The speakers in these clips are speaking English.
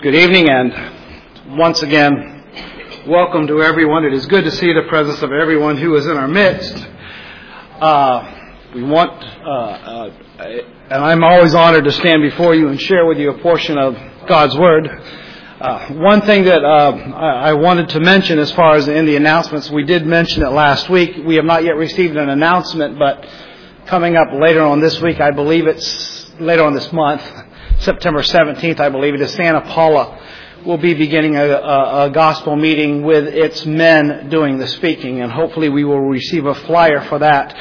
Good evening, and once again, welcome to everyone. It is good to see the presence of everyone who is in our midst. And I'm always honored to stand before you and share with you a portion of God's Word. One thing that I wanted to mention as far as in the announcements, we did mention it last week. We have not yet received an announcement, but coming up later on this week, I believe it's later on this month, September 17th, I believe it is, Santa Paula will be beginning a gospel meeting with its men doing the speaking, and hopefully we will receive a flyer for that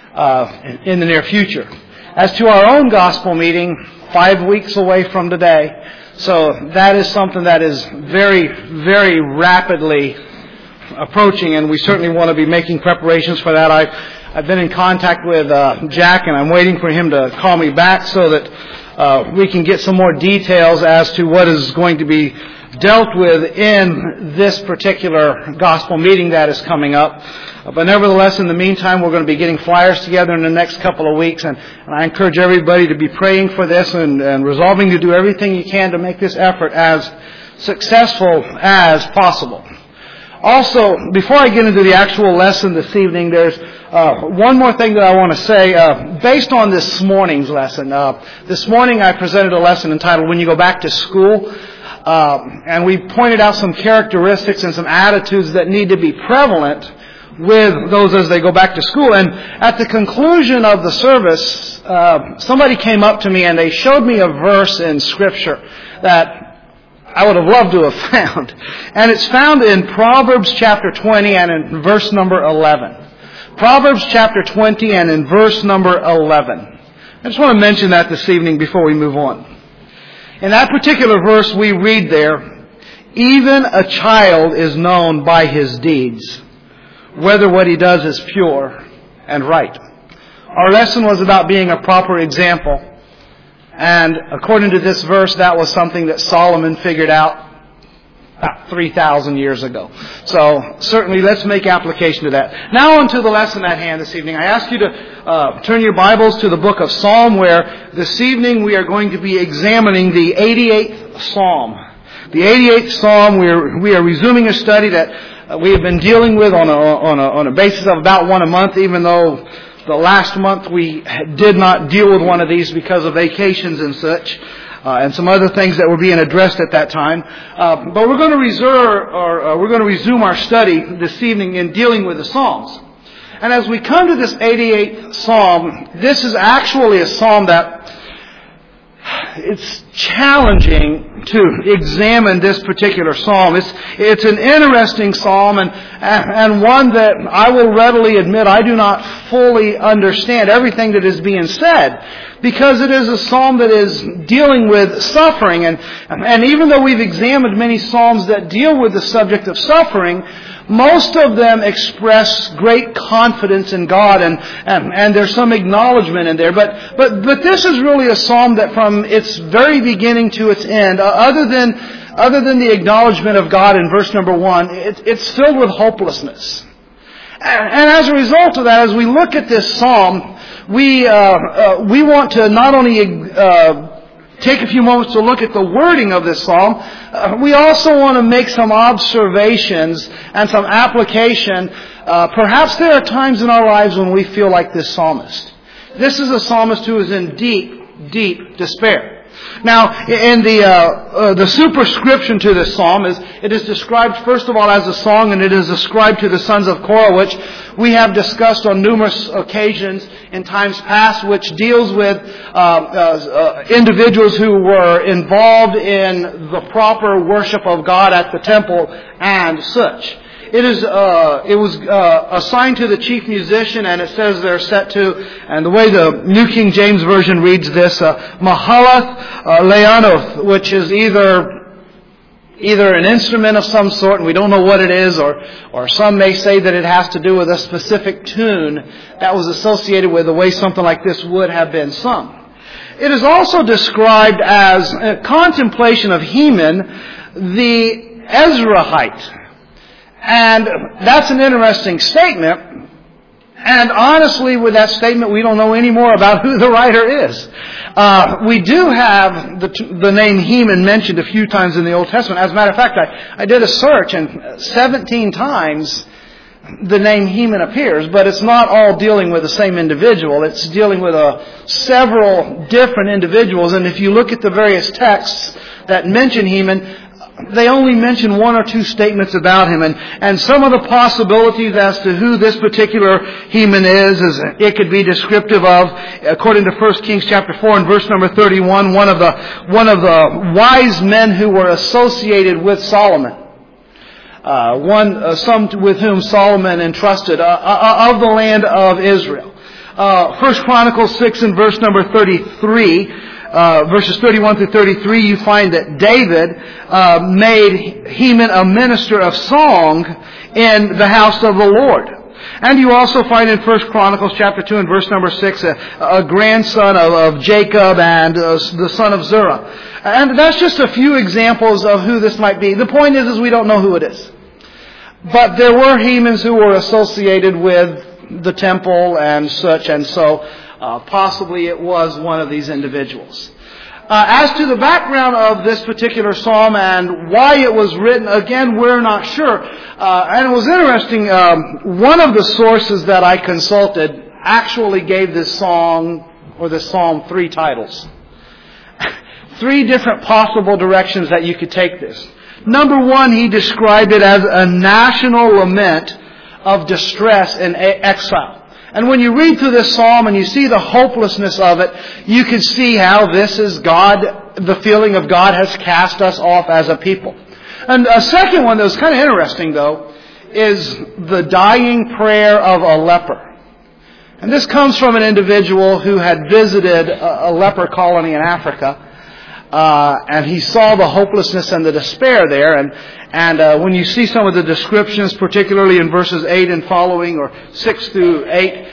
in the near future. As to our own gospel meeting, 5 weeks away from today, so that is something that is very, very rapidly approaching, and we certainly want to be making preparations for that. I've been in contact with Jack, and I'm waiting for him to call me back so that we can get some more details as to what is going to be dealt with in this particular gospel meeting that is coming up. But nevertheless, in the meantime, we're going to be getting flyers together in the next couple of weeks, and I encourage everybody to be praying for this and resolving to do everything you can to make this effort as successful as possible. Also, before I get into the actual lesson this evening, there's one more thing that I want to say based on this morning's lesson. This morning I presented a lesson entitled When You Go Back to School, and we pointed out some characteristics and some attitudes that need to be prevalent with those as they go back to school. And at the conclusion of the service, somebody came up to me and they showed me a verse in Scripture that I would have loved to have found. And it's found in Proverbs chapter 20 and in verse number 11. Proverbs chapter 20 and in verse number 11. I just want to mention that this evening before we move on. In that particular verse we read there, even a child is known by his deeds, whether what he does is pure and right. Our lesson was about being a proper example. And according to this verse, that was something that Solomon figured out about 3,000 years ago. So certainly let's make application to that. Now on to the lesson at hand this evening. I ask you to turn your Bibles to the book of Psalm, where this evening we are going to be examining the 88th Psalm. The 88th Psalm, we are resuming a study that we have been dealing with on a basis of about one a month, even though the last month we did not deal with one of these because of vacations and such, and some other things that were being addressed at that time. But we're going to resume our study this evening in dealing with the Psalms. And as we come to this 88th Psalm, this is actually a Psalm that it's challenging to examine this particular psalm. It's an interesting psalm and one that I will readily admit I do not fully understand everything that is being said, because it is a psalm that is dealing with suffering, and even though we've examined many psalms that deal with the subject of suffering, most of them express great confidence in God, and there's some acknowledgement in there. But this is really a psalm that from its very beginning to its end, other than the acknowledgement of God in verse number 1, it's filled with hopelessness. And as a result of that, as we look at this psalm, we want to not only take a few moments to look at the wording of this psalm, we also want to make some observations and some application. Perhaps there are times in our lives when we feel like this psalmist. This is a psalmist who is in deep, deep despair. Now, in the superscription to this psalm, it is described first of all as a song, and it is ascribed to the sons of Korah, which we have discussed on numerous occasions in times past, which deals with individuals who were involved in the proper worship of God at the temple and such. It was assigned to the chief musician, and it says they're set to, and the way the New King James Version reads this, Mahalath Leanoth, which is either an instrument of some sort, and we don't know what it is, or some may say that it has to do with a specific tune that was associated with the way something like this would have been sung. It is also described as a contemplation of Heman, the Ezrahite. And that's an interesting statement. And honestly, with that statement, we don't know any more about who the writer is. We do have the name Heman mentioned a few times in the Old Testament. As a matter of fact, I did a search, and 17 times the name Heman appears, but it's not all dealing with the same individual. It's dealing with several different individuals. And if you look at the various texts that mention Heman, they only mention one or two statements about him. And some of the possibilities as to who this particular Heman is it could be descriptive of, according to 1 Kings chapter 4 and verse number 31, one of the wise men who were associated with Solomon. Some with whom Solomon entrusted of the land of Israel. 1 Chronicles 6 and verse number 33, verses 31 through 33, you find that David made Heman a minister of song in the house of the Lord. And you also find in 1 Chronicles chapter 2 and verse number 6 a grandson of Jacob and the son of Zerah. And that's just a few examples of who this might be. The point is we don't know who it is. But there were Hemans who were associated with the temple and such, and so possibly it was one of these individuals. As to the background of this particular psalm and why it was written, again, we're not sure. And it was interesting, one of the sources that I consulted actually gave this song, or this psalm, 3 titles. 3 different possible directions that you could take this. Number 1, he described it as a national lament of distress and exile. And when you read through this psalm and you see the hopelessness of it, you can see how this is God, the feeling of God has cast us off as a people. And a second one that was kind of interesting, though, is the dying prayer of a leper. And this comes from an individual who had visited a leper colony in Africa. And he saw the hopelessness and the despair there. And when you see some of the descriptions, particularly in verses 8 and following, or 6 through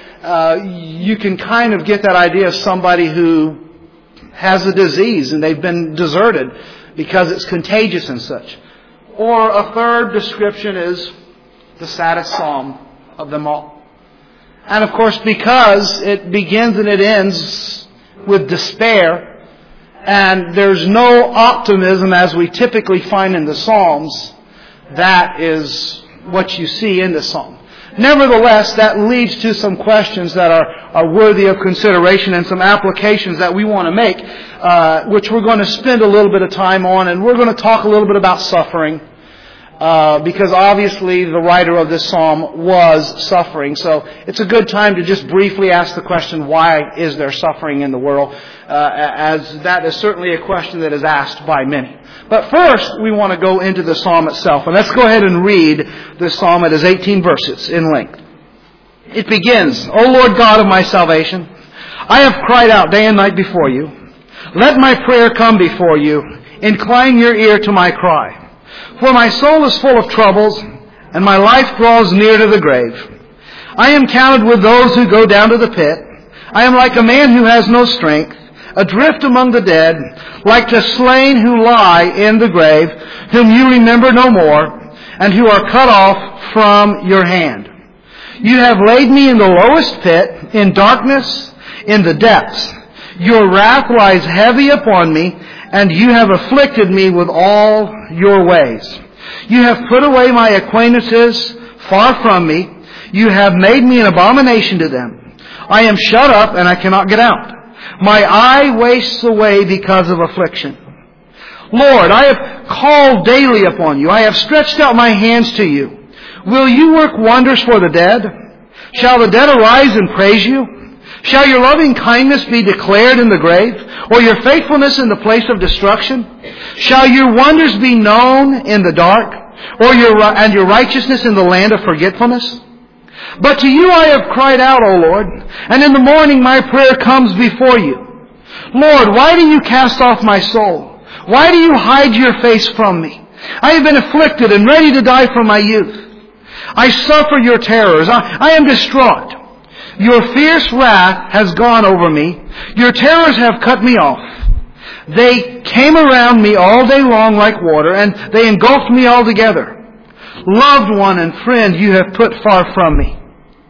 8, you can kind of get that idea of somebody who has a disease and they've been deserted because it's contagious and such. Or a third description is the saddest psalm of them all. And of course, because it begins and it ends with despair, and there's no optimism as we typically find in the Psalms, that is what you see in the Psalm. Nevertheless, that leads to some questions that are worthy of consideration and some applications that we want to make, which we're going to spend a little bit of time on. And we're going to talk a little bit about suffering, because obviously the writer of this psalm was suffering. So it's a good time to just briefly ask the question, why is there suffering in the world? As that is certainly a question that is asked by many. But first, we want to go into the psalm itself. And let's go ahead and read this psalm. It is 18 verses in length. It begins, O Lord God of my salvation, I have cried out day and night before you. Let my prayer come before you. Incline your ear to my cry. For my soul is full of troubles, and my life draws near to the grave. I am counted with those who go down to the pit. I am like a man who has no strength, adrift among the dead, like the slain who lie in the grave, whom you remember no more, and who are cut off from your hand. You have laid me in the lowest pit, in darkness, in the depths. Your wrath lies heavy upon me, and you have afflicted me with all your ways. You have put away my acquaintances far from me. You have made me an abomination to them. I am shut up, and I cannot get out. My eye wastes away because of affliction. Lord, I have called daily upon you. I have stretched out my hands to you. Will you work wonders for the dead? Shall the dead arise and praise you? Shall your loving kindness be declared in the grave, or your faithfulness in the place of destruction? Shall your wonders be known in the dark, or your righteousness in the land of forgetfulness? But to you I have cried out, O Lord, and in the morning my prayer comes before you. Lord, why do you cast off my soul? Why do you hide your face from me? I have been afflicted and ready to die from my youth. I suffer your terrors. I am distraught. Your fierce wrath has gone over me. Your terrors have cut me off. They came around me all day long like water, and they engulfed me altogether. Loved one and friend you have put far from me.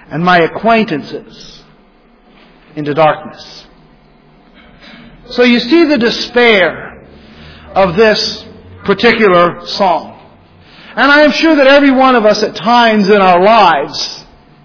and my acquaintances into darkness. So you see the despair of this particular psalm. And I am sure that every one of us at times in our lives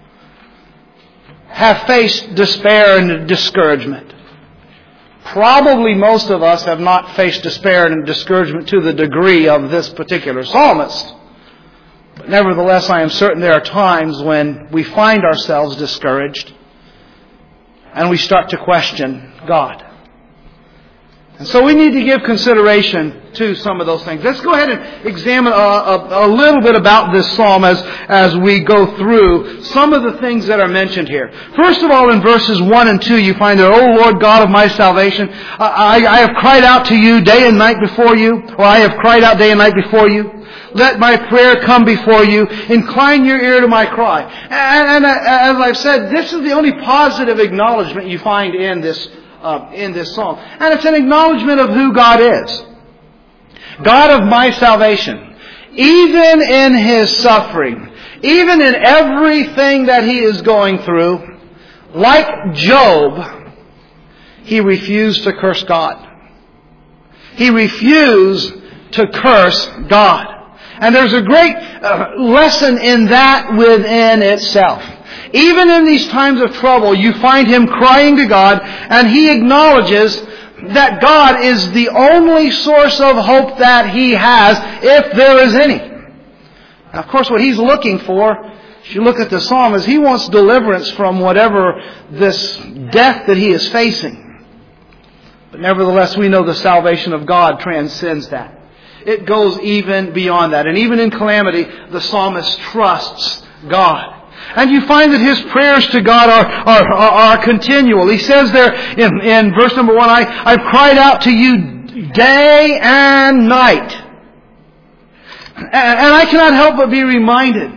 have faced despair and discouragement. Probably most of us have not faced despair and discouragement to the degree of this particular psalmist. But nevertheless, I am certain there are times when we find ourselves discouraged and we start to question God. And so we need to give consideration to some of those things. Let's go ahead and examine a little bit about this psalm as we go through some of the things that are mentioned here. First of all, in verses 1 and 2, you find that, O Lord God of my salvation, I have cried out to you day and night before you, or I have cried out day and night before you. Let my prayer come before you. Incline your ear to my cry. And as I've said, this is the only positive acknowledgement you find in this psalm. And it's an acknowledgement of who God is. God of my salvation. Even in His suffering, even in everything that He is going through, like Job, he refused to curse God. He refused to curse God. And there's a great lesson in that within itself. Even in these times of trouble, you find him crying to God, and he acknowledges that God is the only source of hope that he has, if there is any. Now, of course, what he's looking for, if you look at the psalm, is he wants deliverance from whatever this death that he is facing. But nevertheless, we know the salvation of God transcends that. It goes even beyond that. And even in calamity, the psalmist trusts God. And you find that his prayers to God are continual. He says there in verse number 1, I've cried out to you day and night. And I cannot help but be reminded,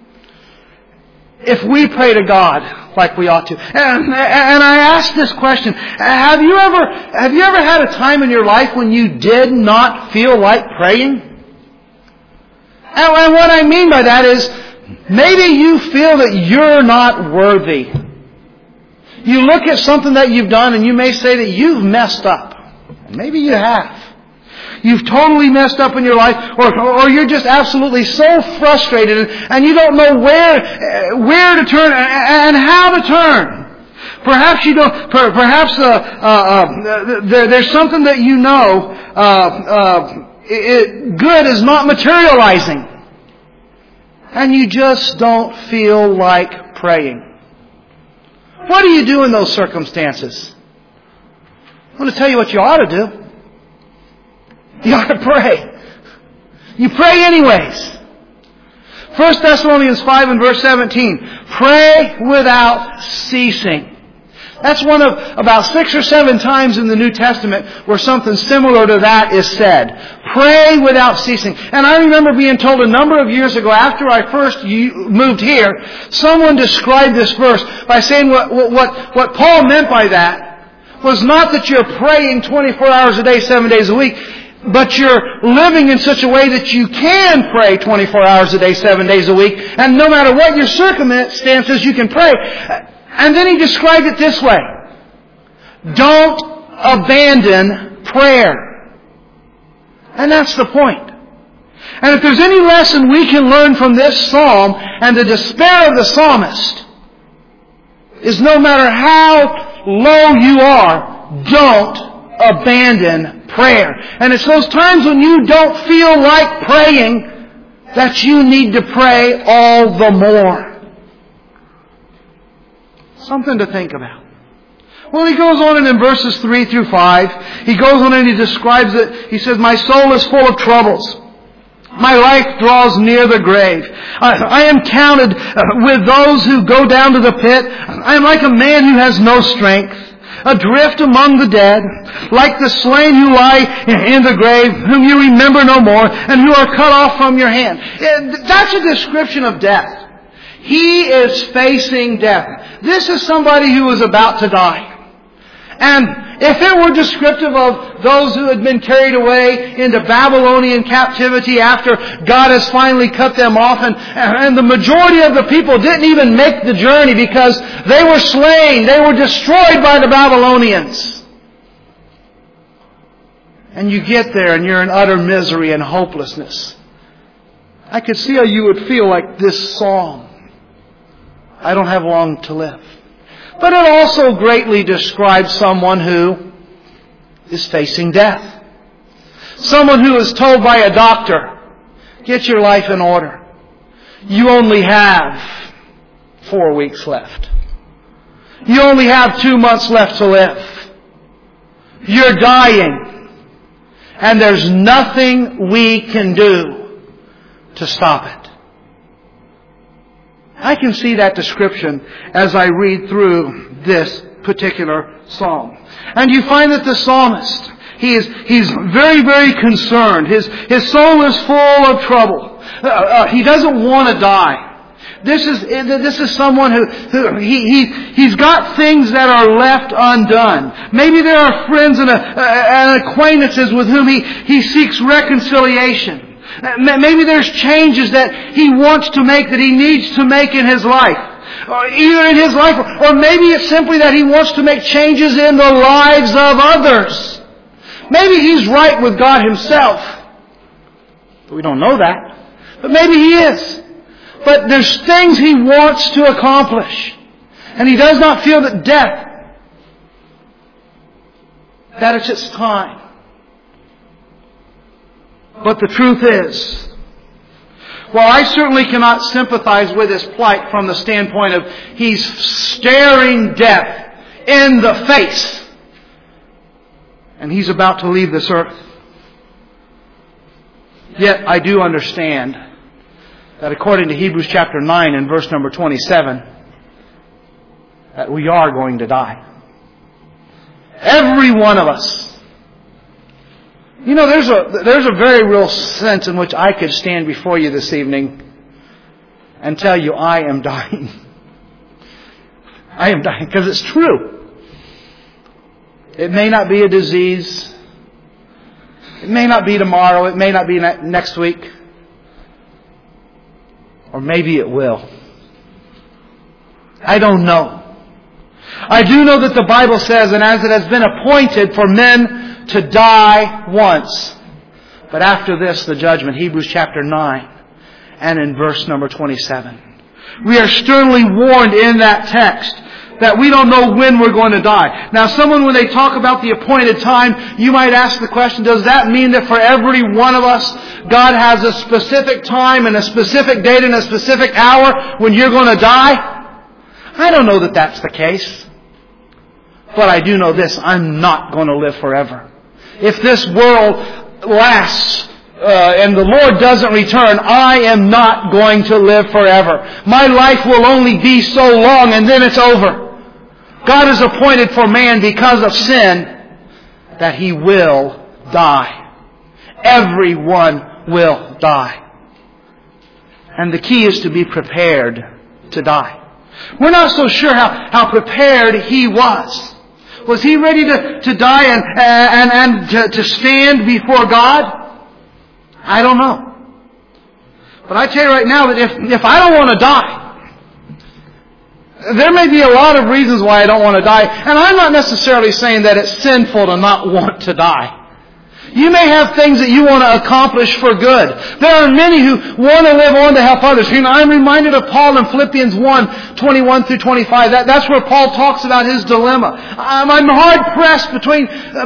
if we pray to God like we ought to. And I ask this question, have you ever had a time in your life when you did not feel like praying? And what I mean by that is, maybe you feel that you're not worthy. You look at something that you've done and you may say that you've messed up. And maybe you have. You've totally messed up in your life, or you're just absolutely so frustrated and you don't know where to turn and how to turn. Perhaps you don't. Perhaps there's something that you know good is not materializing, and you just don't feel like praying. What do you do in those circumstances? I'm going to tell you what you ought to do. You ought to pray. You pray anyways. 1 Thessalonians 5 and verse 17. Pray without ceasing. That's one of about 6 or 7 times in the New Testament where something similar to that is said. Pray without ceasing. And I remember being told a number of years ago, after I first moved here, someone described this verse by saying what Paul meant by that was not that you're praying 24 hours a day, 7 days a week, but you're living in such a way that you can pray 24 hours a day, 7 days a week, and no matter what your circumstances, you can pray. And then he described it this way. Don't abandon prayer. And that's the point. And if there's any lesson we can learn from this psalm and the despair of the psalmist, is no matter how low you are, don't abandon prayer. And it's those times when you don't feel like praying that you need to pray all the more. Something to think about. Well, he goes on and in verses 3 through 5, he goes on and he describes it. He says, my soul is full of troubles. My life draws near the grave. I am counted with those who go down to the pit. I am like a man who has no strength, adrift among the dead, like the slain who lie in the grave, whom you remember no more, and who are cut off from your hand. That's a description of death. He is facing death. This is somebody who is about to die. And if it were descriptive of those who had been carried away into Babylonian captivity after God has finally cut them off, and the majority of the people didn't even make the journey because they were slain, they were destroyed by the Babylonians. And you get there and you're in utter misery and hopelessness. I could see how you would feel like this song. I don't have long to live. But it also greatly describes someone who is facing death. Someone who is told by a doctor, get your life in order. You only have 4 weeks left. You only have 2 months left to live. You're dying. And there's nothing we can do to stop it. I can see that description as I read through this particular psalm. And you find that the psalmist, he's very, very concerned. His soul is full of trouble. He doesn't want to die. This is someone who he's got things that are left undone. Maybe there are friends and acquaintances with whom he seeks reconciliation. Maybe there's changes that he wants to make, that he needs to make in his life. Either in his life, or maybe it's simply that he wants to make changes in the lives of others. Maybe he's right with God himself. But we don't know that. But maybe he is. But there's things he wants to accomplish. And he does not feel that death, that it's its time. But the truth is, while I certainly cannot sympathize with his plight from the standpoint of he's staring death in the face, and he's about to leave this earth, yet I do understand that according to Hebrews chapter 9 and verse number 27, that we are going to die. Every one of us. You know, there's a very real sense in which I could stand before you this evening and tell you I am dying. I am dying because it's true. It may not be a disease. It may not be tomorrow. It may not be next week. Or maybe it will. I don't know. I do know that the Bible says, and as it has been appointed for men to die once, but after this the judgment, Hebrews chapter 9 and in verse number 27. We are sternly warned in that text that we don't know when we're going to die. Now someone, when they talk about the appointed time, you might ask the question, does that mean that for every one of us, God has a specific time and a specific date and a specific hour when you're going to die? I don't know that that's the case. But I do know this, I'm not going to live forever. If this world lasts and the Lord doesn't return, I am not going to live forever. My life will only be so long and then it's over. God has appointed for man because of sin that he will die. Everyone will die. And the key is to be prepared to die. We're not so sure how prepared he was. Was he ready to die and to stand before God? I don't know. But I tell you right now that if I don't want to die, there may be a lot of reasons why I don't want to die. And I'm not necessarily saying that it's sinful to not want to die. You may have things that you want to accomplish for good. There are many who want to live on to help others. You know, I'm reminded of Paul in Philippians 1, 21 through 25. That's where Paul talks about his dilemma. I'm hard pressed between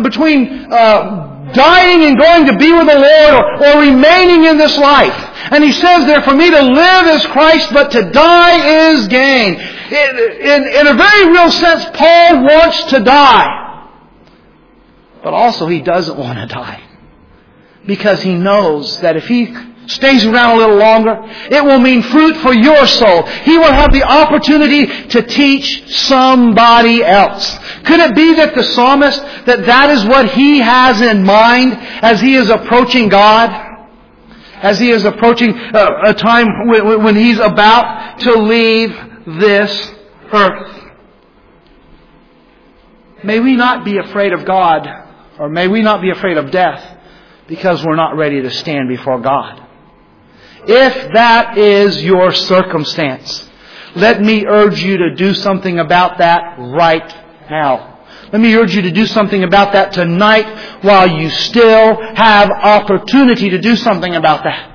dying and going to be with the Lord or remaining in this life. And he says there, for me to live is Christ, but to die is gain. In a very real sense, Paul wants to die. But also he doesn't want to die. Because he knows that if he stays around a little longer, it will mean fruit for your soul. He will have the opportunity to teach somebody else. Could it be that the psalmist, that is what he has in mind as he is approaching God? As he is approaching a time when he's about to leave this earth. May we not be afraid of God, or may we not be afraid of death, because we're not ready to stand before God. If that is your circumstance, let me urge you to do something about that right now. Let me urge you to do something about that tonight while you still have opportunity to do something about that.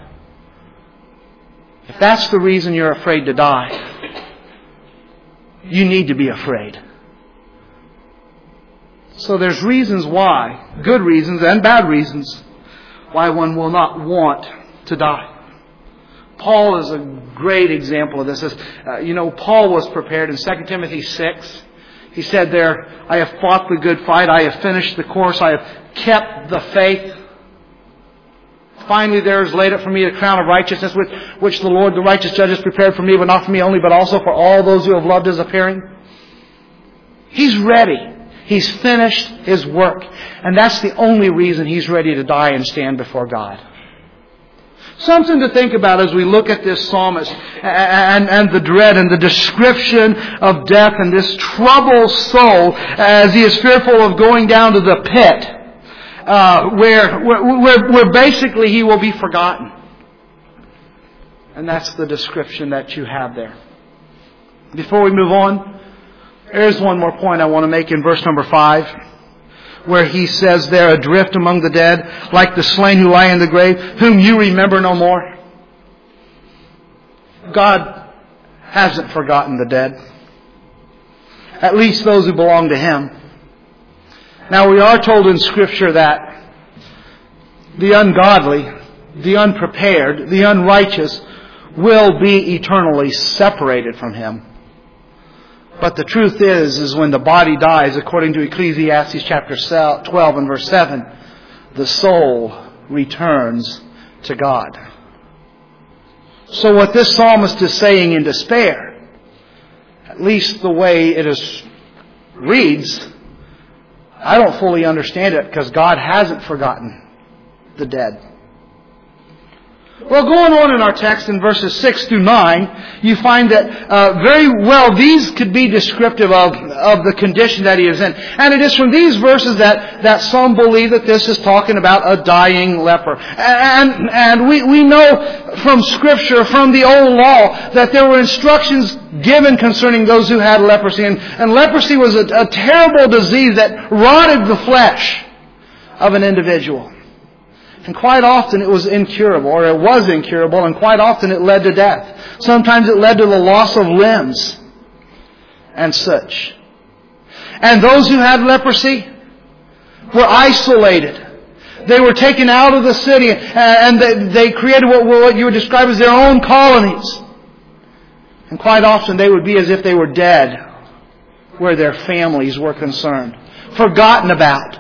If that's the reason you're afraid to die, you need to be afraid. So there's reasons why, good reasons and bad reasons, why one will not want to die. Paul is a great example of this. Paul was prepared in 2 Timothy 6. He said there, I have fought the good fight. I have finished the course. I have kept the faith. Finally, there is laid up for me a crown of righteousness, which the Lord, the righteous judge, has prepared for me, but not for me only, but also for all those who have loved His appearing. He's ready. He's finished His work. And that's the only reason he's ready to die and stand before God. Something to think about as we look at this psalmist and the dread and the description of death and this troubled soul as he is fearful of going down to the pit where basically he will be forgotten. And that's the description that you have there. Before we move on, there's one more point I want to make in verse number 5. Where he says there, adrift among the dead, like the slain who lie in the grave, whom you remember no more. God hasn't forgotten the dead. At least those who belong to Him. Now we are told in Scripture that the ungodly, the unprepared, the unrighteous will be eternally separated from Him. But the truth is when the body dies, according to Ecclesiastes chapter 12 and verse 7, the soul returns to God. So what this psalmist is saying in despair, at least the way it reads, I don't fully understand it because God hasn't forgotten the dead. Well, going on in our text in verses 6 through 9, you find that very well these could be descriptive of the condition that he is in. And it is from these verses that some believe that this is talking about a dying leper. And we know from Scripture, from the old law, that there were instructions given concerning those who had leprosy. And leprosy was a terrible disease that rotted the flesh of an individual. And quite often it was incurable, and quite often it led to death. Sometimes it led to the loss of limbs and such. And those who had leprosy were isolated. They were taken out of the city and they created what you would describe as their own colonies. And quite often they would be as if they were dead where their families were concerned. Forgotten about.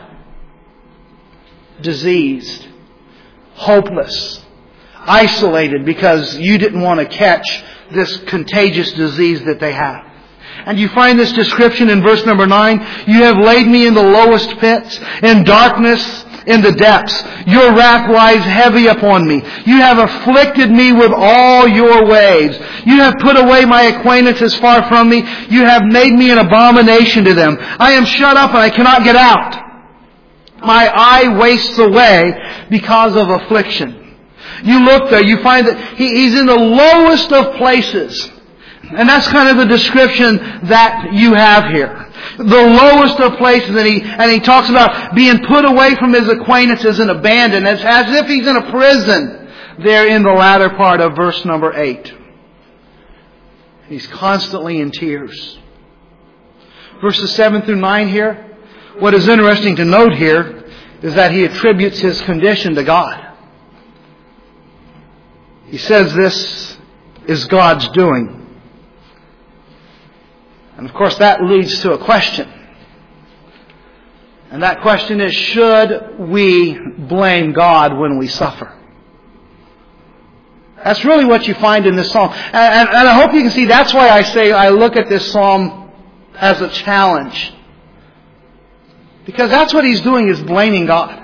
Diseased. Hopeless, isolated because you didn't want to catch this contagious disease that they have. And you find this description in verse number 9. You have laid me in the lowest pits, in darkness, in the depths. Your wrath lies heavy upon me. You have afflicted me with all your waves. You have put away my acquaintances far from me. You have made me an abomination to them. I am shut up and I cannot get out. My eye wastes away because of affliction. You look there, you find that he's in the lowest of places. And that's kind of the description that you have here. The lowest of places. And he talks about being put away from his acquaintances and abandoned. It's as if he's in a prison there in the latter part of verse number 8. He's constantly in tears. Verses 7 through 9 here. What is interesting to note here is that he attributes his condition to God. He says this is God's doing. And of course that leads to a question. And that question is, should we blame God when we suffer? That's really what you find in this psalm. And I hope you can see that's why I say I look at this psalm as a challenge. Because that's what he's doing, is blaming God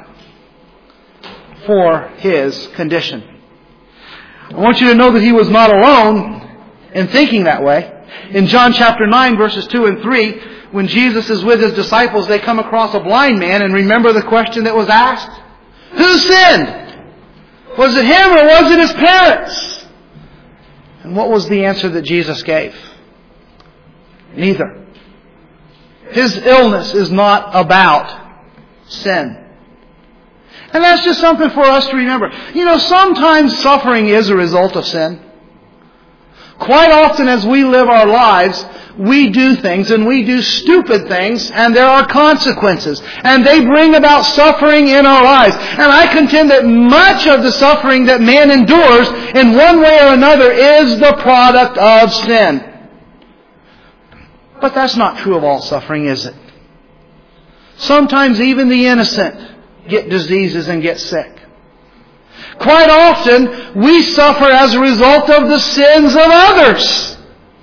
for his condition. I want you to know that he was not alone in thinking that way. In John chapter 9, verses 2 and 3, when Jesus is with His disciples, they come across a blind man, and remember the question that was asked? Who sinned? Was it him or was it his parents? And what was the answer that Jesus gave? Neither. His illness is not about sin. And that's just something for us to remember. You know, sometimes suffering is a result of sin. Quite often as we live our lives, we do things and we do stupid things, and there are consequences. And they bring about suffering in our lives. And I contend that much of the suffering that man endures in one way or another is the product of sin. But that's not true of all suffering, is it? Sometimes even the innocent get diseases and get sick. Quite often, we suffer as a result of the sins of others.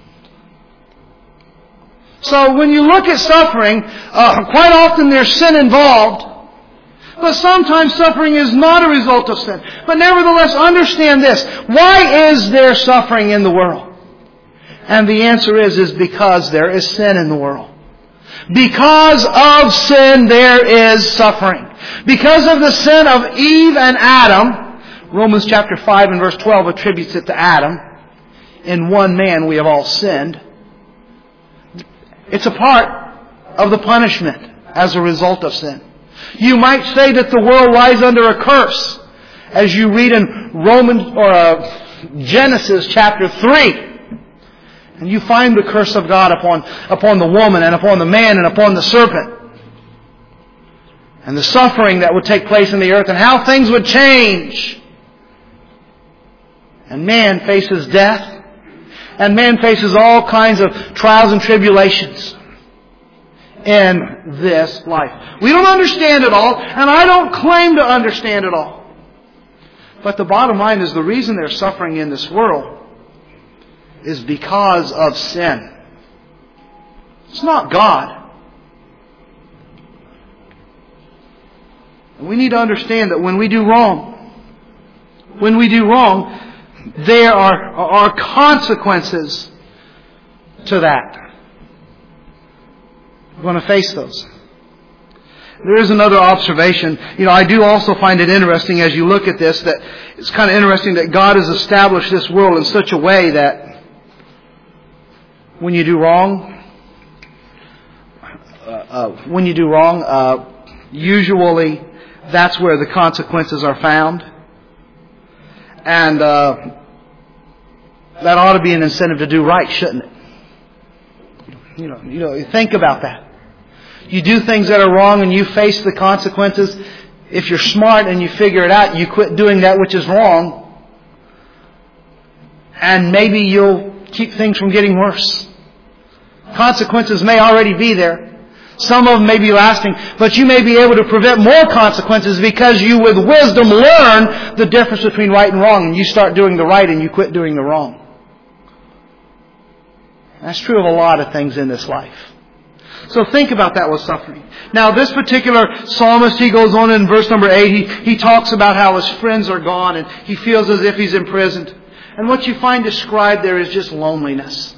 So when you look at suffering, quite often there's sin involved. But sometimes suffering is not a result of sin. But nevertheless, understand this. Why is there suffering in the world? And the answer is because there is sin in the world. Because of sin, there is suffering. Because of the sin of Eve and Adam, Romans chapter 5 and verse 12 attributes it to Adam. In one man we have all sinned. It's a part of the punishment as a result of sin. You might say that the world lies under a curse, as you read in Genesis chapter 3. And you find the curse of God upon the woman and upon the man and upon the serpent. And the suffering that would take place in the earth and how things would change. And man faces death. And man faces all kinds of trials and tribulations in this life. We don't understand it all, and I don't claim to understand it all. But the bottom line is the reason there's suffering in this world is because of sin. It's not God. And we need to understand that when we do wrong, there are consequences to that. We're going to face those. There is another observation. You know, I do also find it interesting as you look at this, that it's kind of interesting that God has established this world in such a way that when you do wrong, usually that's where the consequences are found. And that ought to be an incentive to do right, shouldn't it? You know, think about that. You do things that are wrong and you face the consequences. If you're smart and you figure it out, you quit doing that which is wrong. And maybe you'll keep things from getting worse. Consequences may already be there. Some of them may be lasting, but you may be able to prevent more consequences because you with wisdom learn the difference between right and wrong, and you start doing the right and you quit doing the wrong. That's true of a lot of things in this life. So think about that with suffering. Now this particular psalmist, he goes on in verse number 8, he talks about how his friends are gone and he feels as if he's imprisoned. And what you find described there is just loneliness.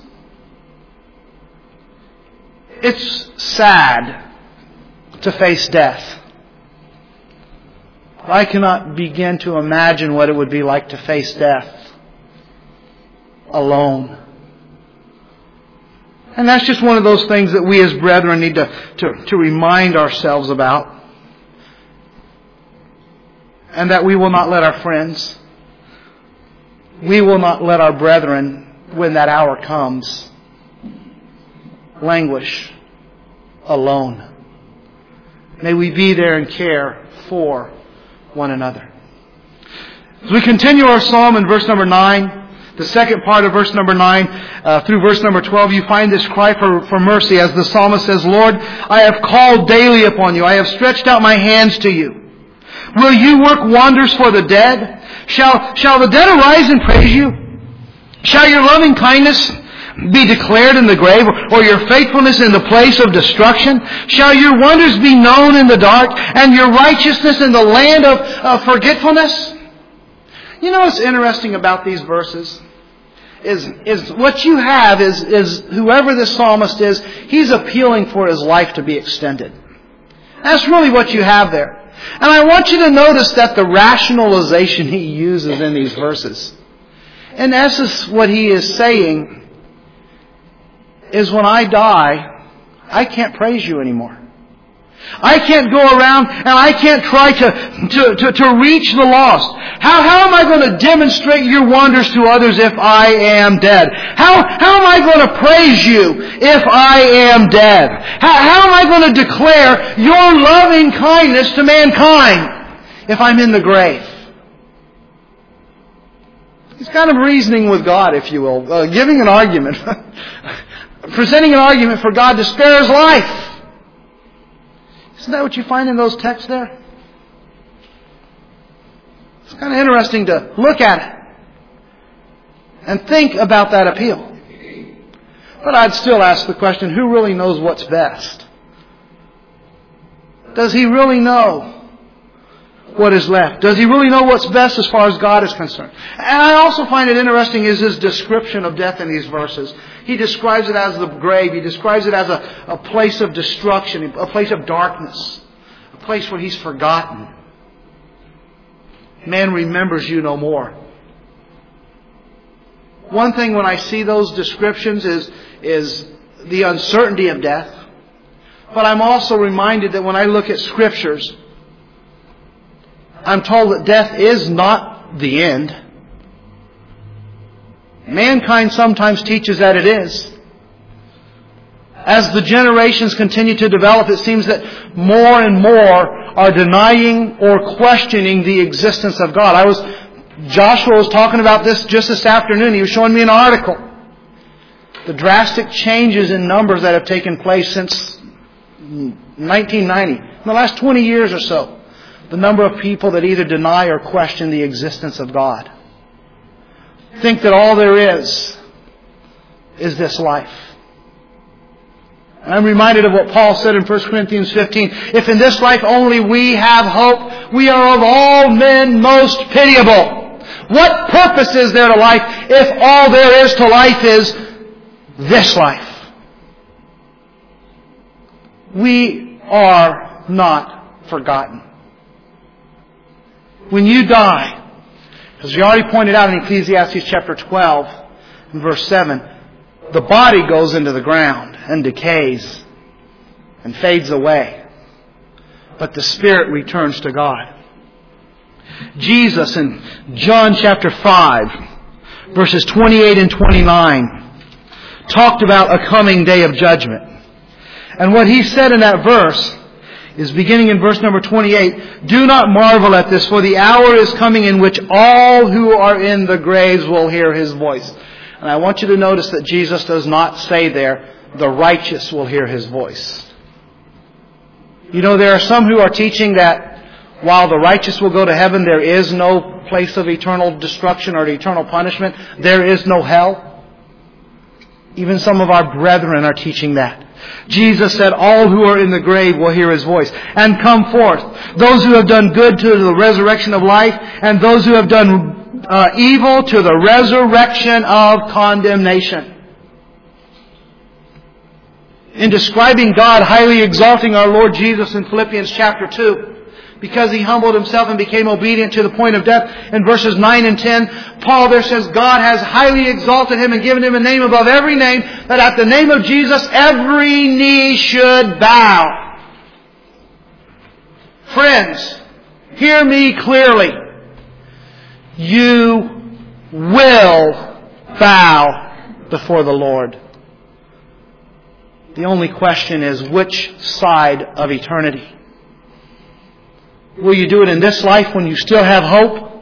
It's sad to face death. I cannot begin to imagine what it would be like to face death alone. And that's just one of those things that we as brethren need to remind ourselves about. And that we will not let our friends, we will not let our brethren, when that hour comes, languish alone. May we be there and care for one another. As we continue our psalm in verse number 9, the second part of verse number 9 through verse number 12, you find this cry for mercy as the psalmist says, Lord, I have called daily upon you. I have stretched out my hands to you. Will you work wonders for the dead? Shall the dead arise and praise you? Shall your loving kindness be declared in the grave, or your faithfulness in the place of destruction? Shall your wonders be known in the dark, and your righteousness in the land of forgetfulness? You know what's interesting about these verses is what you have is whoever this psalmist is, he's appealing for his life to be extended. That's really what you have there. And I want you to notice that the rationalization he uses in these verses, in essence what he is saying is, when I die, I can't praise you anymore. I can't go around and I can't try to reach the lost. How am I going to demonstrate your wonders to others if I am dead? How am I going to praise you if I am dead? How am I going to declare your loving kindness to mankind if I'm in the grave? He's kind of reasoning with God, if you will, giving an argument, presenting an argument for God to spare his life. Isn't that what you find in those texts there? It's kind of interesting to look at it and think about that appeal. But I'd still ask the question, who really knows what's best? Does he really know what is left? Does he really know what's best as far as God is concerned? And I also find it interesting is his description of death in these verses. He describes it as the grave. He describes it as a place of destruction, a place of darkness, a place where he's forgotten. Man remembers you no more. One thing when I see those descriptions is the uncertainty of death. But I'm also reminded that when I look at Scriptures, I'm told that death is not the end. Mankind sometimes teaches that it is. As the generations continue to develop, it seems that more and more are denying or questioning the existence of God. Joshua was talking about this just this afternoon. He was showing me an article. The drastic changes in numbers that have taken place since 1990. In the last 20 years or so. The number of people that either deny or question the existence of God. Think that all there is this life. And I'm reminded of what Paul said in 1 Corinthians 15. If in this life only we have hope, we are of all men most pitiable. What purpose is there to life if all there is to life is this life? We are not forgotten. When you die, as we already pointed out in Ecclesiastes chapter 12 and verse 7, the body goes into the ground and decays and fades away. But the spirit returns to God. Jesus in John chapter 5, verses 28 and 29, talked about a coming day of judgment. And what he said in that verse is beginning in verse number 28, "Do not marvel at this, for the hour is coming in which all who are in the graves will hear His voice." And I want you to notice that Jesus does not say there, "The righteous will hear His voice." You know, there are some who are teaching that while the righteous will go to heaven, there is no place of eternal destruction or eternal punishment. There is no hell. Even some of our brethren are teaching that. Jesus said, all who are in the grave will hear His voice and come forth. Those who have done good to the resurrection of life, and those who have done evil to the resurrection of condemnation. In describing God highly exalting our Lord Jesus in Philippians chapter 2, because He humbled Himself and became obedient to the point of death, in verses 9 and 10, Paul there says, God has highly exalted Him and given Him a name above every name, that at the name of Jesus every knee should bow. Friends, hear me clearly. You will bow before the Lord. The only question is, which side of eternity? Will you do it in this life when you still have hope?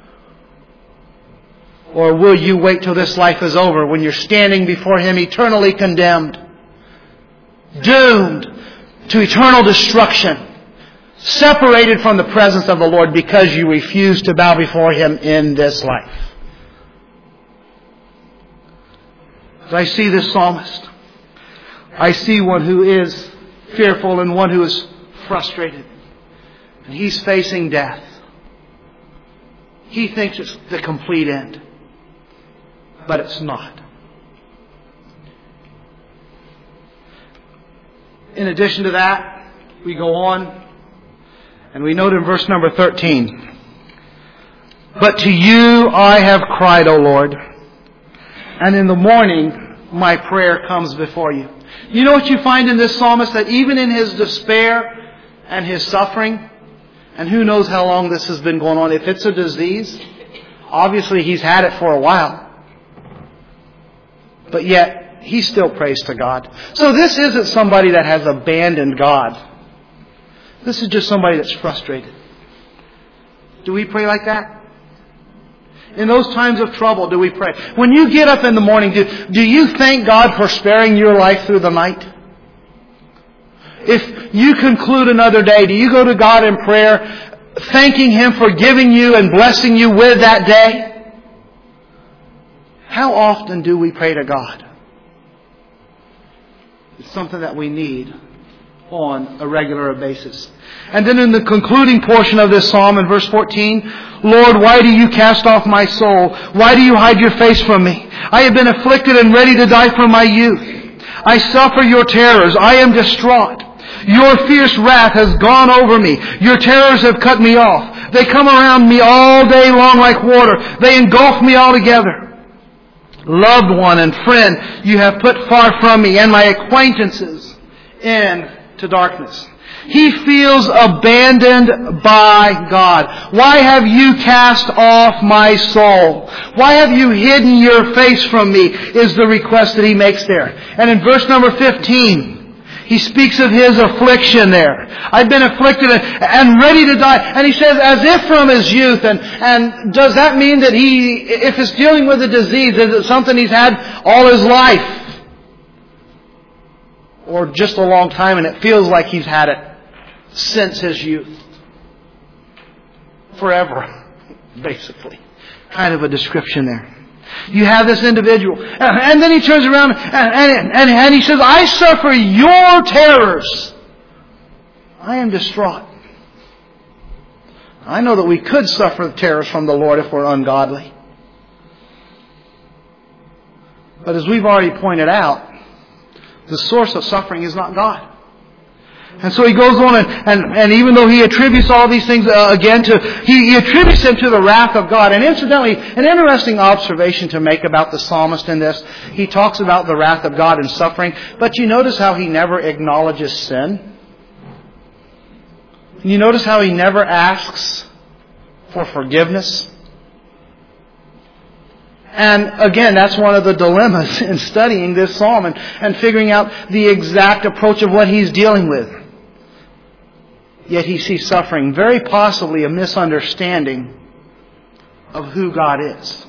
Or will you wait till this life is over when you're standing before Him eternally condemned, doomed to eternal destruction, separated from the presence of the Lord because you refuse to bow before Him in this life? As I see this psalmist, I see one who is fearful and one who is frustrated. And he's facing death. He thinks it's the complete end. but it's not. In addition to that, we go on and we note in verse number 13, "But to you I have cried, O Lord, and in the morning my prayer comes before you." You know what you find in this psalmist? That even in his despair and his suffering, and who knows how long this has been going on. If it's a disease, obviously he's had it for a while. But yet, he still prays to God. So this isn't somebody that has abandoned God. This is just somebody that's frustrated. Do we pray like that? In those times of trouble, do we pray? When you get up in the morning, do you thank God for sparing your life through the night? If you conclude another day, do you go to God in prayer, thanking Him for giving you and blessing you with that day? How often do we pray to God? It's something that we need on a regular basis. And then in the concluding portion of this psalm in verse 14, "Lord, why do you cast off my soul? Why do you hide your face from me? I have been afflicted and ready to die from my youth. I suffer your terrors. I am distraught. Your fierce wrath has gone over me. Your terrors have cut me off. They come around me all day long like water. They engulf me altogether. Loved one and friend, you have put far from me, and my acquaintances into darkness." He feels abandoned by God. "Why have you cast off my soul? Why have you hidden your face from me?" is the request that he makes there. And in verse number 15, he speaks of his affliction there. "I've been afflicted and ready to die." And he says, as if from his youth. And does that mean that if it's dealing with a disease, is it something he's had all his life? Or just a long time and it feels like he's had it since his youth? Forever, basically. Kind of a description there. You have this individual. And then he turns around and he says, "I suffer your terrors. I am distraught." I know that we could suffer terrors from the Lord if we're ungodly. But as we've already pointed out, the source of suffering is not God. And so he goes on and even though he attributes all these things again he attributes them to the wrath of God. And incidentally, an interesting observation to make about the psalmist in this, he talks about the wrath of God and suffering, but you notice how he never acknowledges sin? You notice how he never asks for forgiveness? And again, that's one of the dilemmas in studying this psalm and figuring out the exact approach of what he's dealing with. Yet he sees suffering, very possibly a misunderstanding of who God is.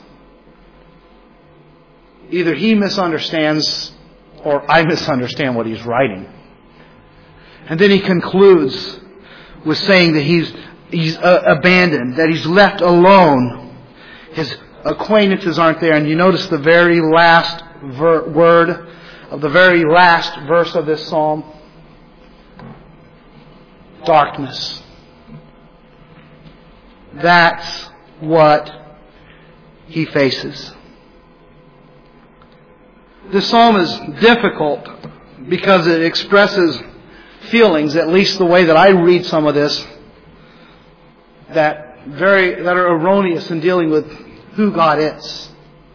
Either he misunderstands or I misunderstand what he's writing. And then he concludes with saying that he's abandoned, that he's left alone. His acquaintances aren't there. And you notice the very last word of the very last verse of this psalm. Darkness. That's what he faces. This psalm is difficult because it expresses feelings, at least the way that I read some of this, that are erroneous in dealing with who God is.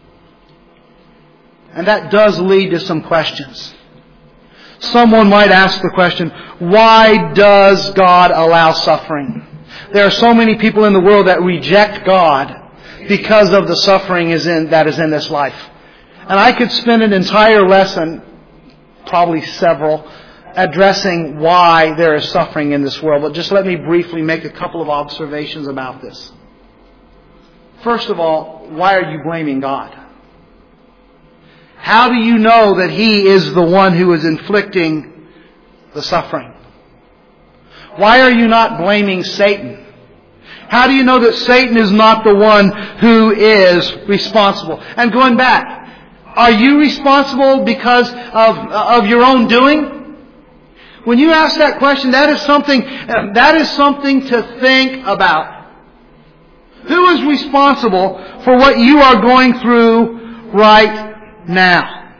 And that does lead to some questions. Someone might ask the question, why does God allow suffering? There are so many people in the world that reject God because of the suffering that is in this life. And I could spend an entire lesson, probably several, addressing why there is suffering in this world. But just let me briefly make a couple of observations about this. First of all, why are you blaming God? How do you know that He is the one who is inflicting the suffering? Why are you not blaming Satan? How do you know that Satan is not the one who is responsible? And going back, are you responsible because of your own doing? When you ask that question, that is something to think about. Who is responsible for what you are going through right now.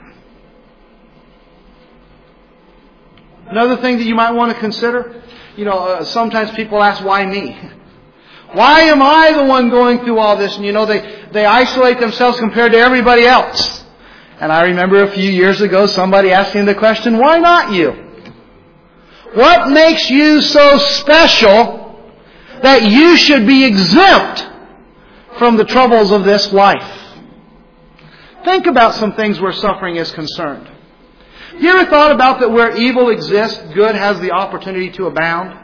Another thing that you might want to consider, sometimes people ask, why me? Why am I the one going through all this? And they isolate themselves compared to everybody else. And I remember a few years ago somebody asking the question, why not you? What makes you so special that you should be exempt from the troubles of this life? Think about some things where suffering is concerned. Have you ever thought about that where evil exists, good has the opportunity to abound?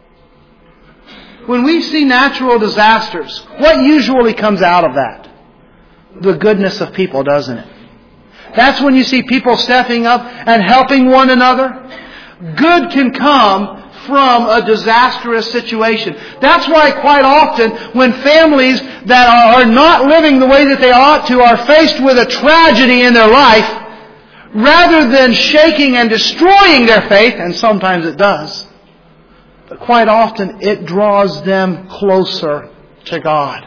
When we see natural disasters, what usually comes out of that? The goodness of people, doesn't it? That's when you see people stepping up and helping one another. Good can come from a disastrous situation. That's why quite often when families that are not living the way that they ought to are faced with a tragedy in their life, rather than shaking and destroying their faith, and sometimes it does, but quite often it draws them closer to God.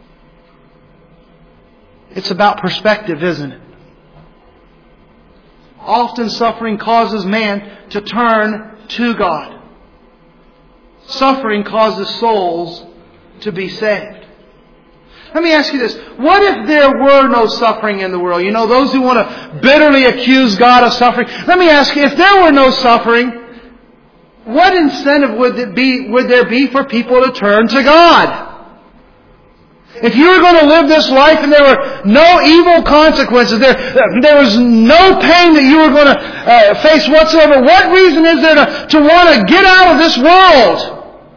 It's about perspective, isn't it? Often suffering causes man to turn to God. Suffering causes souls to be saved. Let me ask you this. What if there were no suffering in the world? Those who want to bitterly accuse God of suffering. Let me ask you, if there were no suffering, what incentive would there be for people to turn to God? If you were going to live this life and there were no evil consequences, there was no pain that you were going to face whatsoever, what reason is there to want to get out of this world?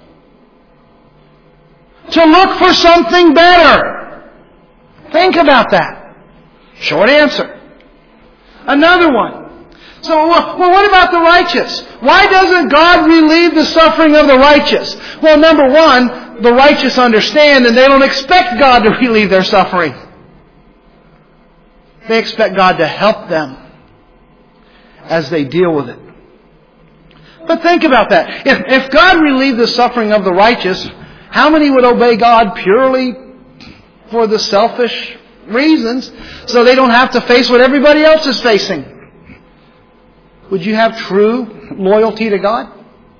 To look for something better. Think about that. Short answer. Another one. So, what about the righteous? Why doesn't God relieve the suffering of the righteous? Well, number one, the righteous understand and they don't expect God to relieve their suffering. They expect God to help them as they deal with it. But think about that. If God relieved the suffering of the righteous, how many would obey God purely for the selfish reasons so they don't have to face what everybody else is facing? Would you have true loyalty to God?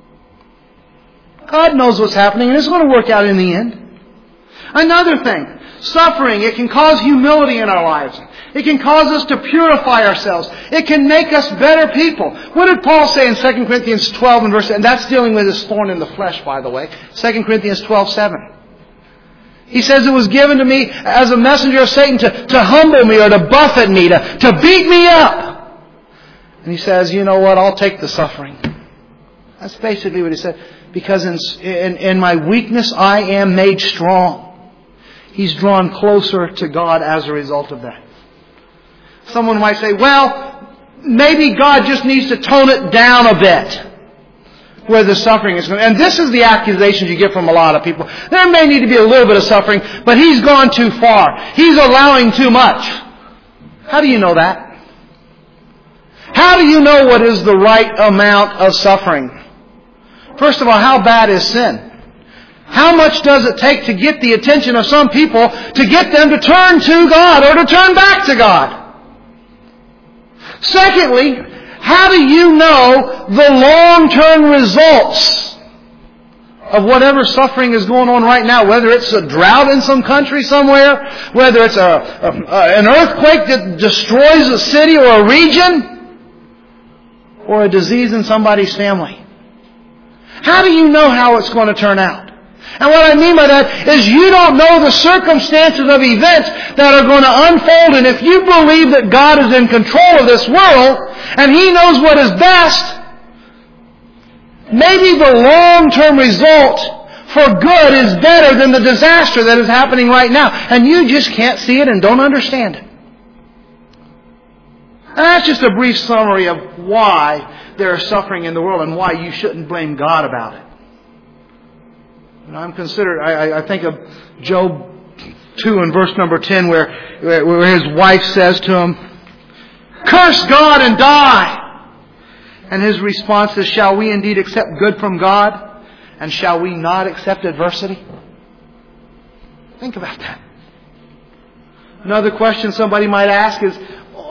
God knows what's happening and it's going to work out in the end. Another thing, suffering, it can cause humility in our lives. It can cause us to purify ourselves. It can make us better people. What did Paul say in 2 Corinthians 12 and verse, and that's dealing with his thorn in the flesh, by the way. 2 Corinthians 12:7. He says it was given to me as a messenger of Satan to humble me or to buffet me, to beat me up. And he says, you know what, I'll take the suffering. That's basically what he said. Because in my weakness I am made strong. He's drawn closer to God as a result of that. Someone might say, well, maybe God just needs to tone it down a bit where the suffering is going. And this is the accusations you get from a lot of people. There may need to be a little bit of suffering, but He's gone too far. He's allowing too much. How do you know that? How do you know what is the right amount of suffering? First of all, how bad is sin? How much does it take to get the attention of some people to get them to turn to God or to turn back to God? Secondly, how do you know the long-term results of whatever suffering is going on right now? Whether it's a drought in some country somewhere, whether it's an earthquake that destroys a city or a region, or a disease in somebody's family. How do you know how it's going to turn out? And what I mean by that is you don't know the circumstances of events that are going to unfold. And if you believe that God is in control of this world and He knows what is best, maybe the long-term result for good is better than the disaster that is happening right now. And you just can't see it and don't understand it. And that's just a brief summary of why there is suffering in the world and why you shouldn't blame God about it. And I think of Job 2 and verse number 10 where his wife says to him, "Curse God and die." And his response is, "Shall we indeed accept good from God? And shall we not accept adversity?" Think about that. Another question somebody might ask is,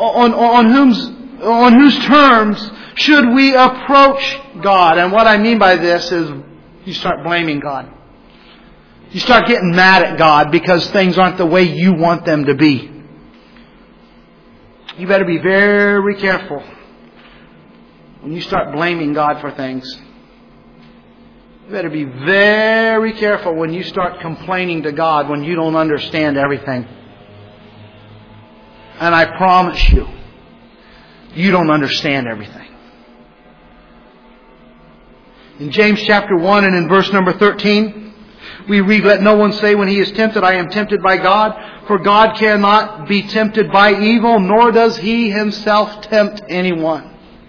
on whose terms should we approach God? And what I mean by this is you start blaming God. You start getting mad at God because things aren't the way you want them to be. You better be very careful when you start blaming God for things. You better be very careful when you start complaining to God when you don't understand everything. And I promise you, you don't understand everything. In James chapter 1 and in verse number 13, we read, "Let no one say when he is tempted, I am tempted by God. For God cannot be tempted by evil, nor does He Himself tempt anyone."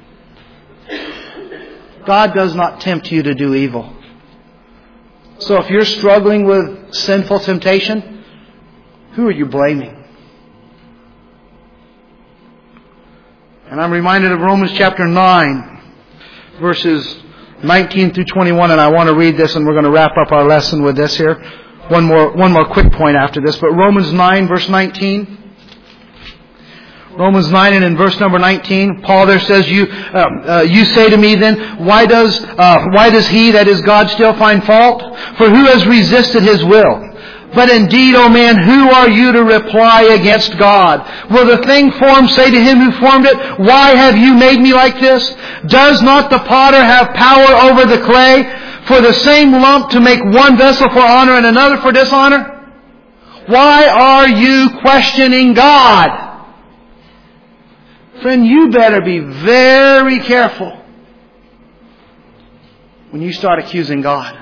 God does not tempt you to do evil. So if you're struggling with sinful temptation, who are you blaming? And I'm reminded of Romans chapter 9, verses 19 through 21, and I want to read this, and we're going to wrap up our lesson with this here. One more quick point after this. But Romans 9, verse 19. Romans 9 and in verse number 19, Paul there says, you say to me then, why does he, that is God, still find fault? For who has resisted His will? But indeed, O man, who are you to reply against God? Will the thing formed say to Him who formed it, why have you made me like this? Does not the potter have power over the clay, for the same lump to make one vessel for honor and another for dishonor? Why are you questioning God? Friend, you better be very careful when you start accusing God.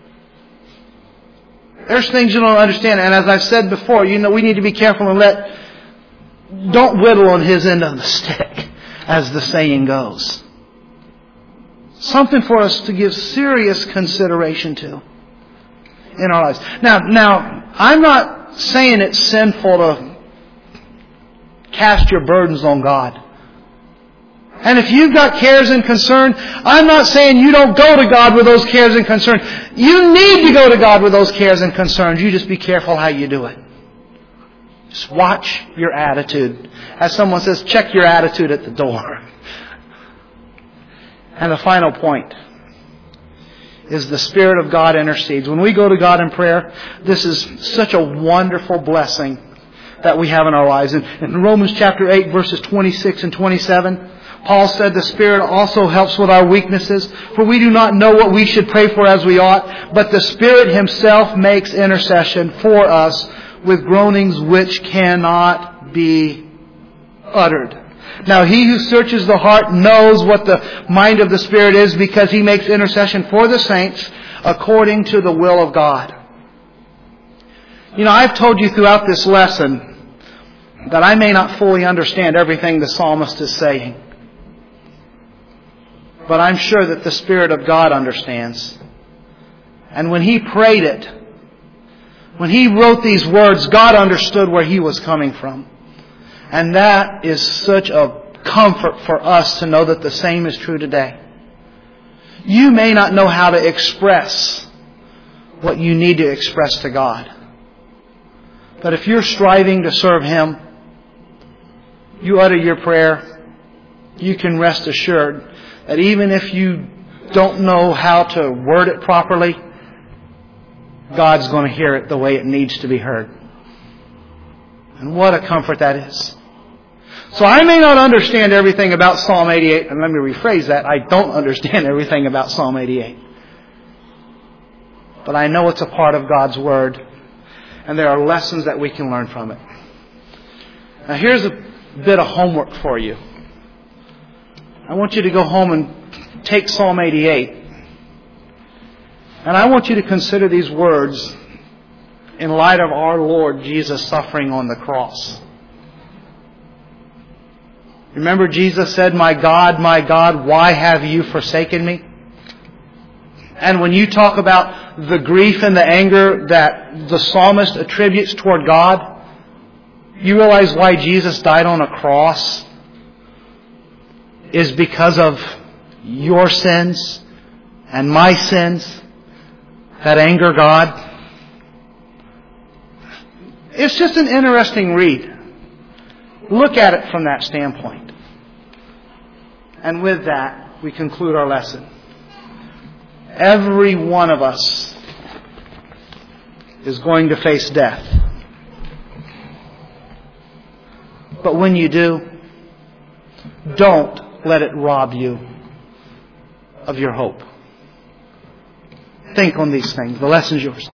There's things you don't understand, and as I've said before, we need to be careful and don't whittle on His end of the stick, as the saying goes. Something for us to give serious consideration to in our lives. Now, I'm not saying it's sinful to cast your burdens on God. And if you've got cares and concern, I'm not saying you don't go to God with those cares and concerns. You need to go to God with those cares and concerns. You just be careful how you do it. Just watch your attitude. As someone says, check your attitude at the door. And the final point is the Spirit of God intercedes. When we go to God in prayer, this is such a wonderful blessing that we have in our lives. In Romans chapter 8, verses 26 and 27, Paul said the Spirit also helps with our weaknesses, for we do not know what we should pray for as we ought, but the Spirit Himself makes intercession for us with groanings which cannot be uttered. Now He who searches the heart knows what the mind of the Spirit is, because He makes intercession for the saints according to the will of God. I've told you throughout this lesson that I may not fully understand everything the psalmist is saying. But I'm sure that the Spirit of God understands. And when he prayed it, when he wrote these words, God understood where he was coming from. And that is such a comfort for us to know that the same is true today. You may not know how to express what you need to express to God. But if you're striving to serve Him, you utter your prayer, you can rest assured that even if you don't know how to word it properly, God's going to hear it the way it needs to be heard. And what a comfort that is. So I may not understand everything about Psalm 88, and let me rephrase that. I don't understand everything about Psalm 88. But I know it's a part of God's Word, and there are lessons that we can learn from it. Now here's a bit of homework for you. I want you to go home and take Psalm 88. And I want you to consider these words in light of our Lord Jesus suffering on the cross. Remember, Jesus said, my God, why have you forsaken me? And when you talk about the grief and the anger that the psalmist attributes toward God, you realize why Jesus died on a cross is because of your sins and my sins that anger God. It's just an interesting read. Look at it from that standpoint. And with that, we conclude our lesson. Every one of us is going to face death. But when you do, don't let it rob you of your hope. Think on these things. The lesson's yours.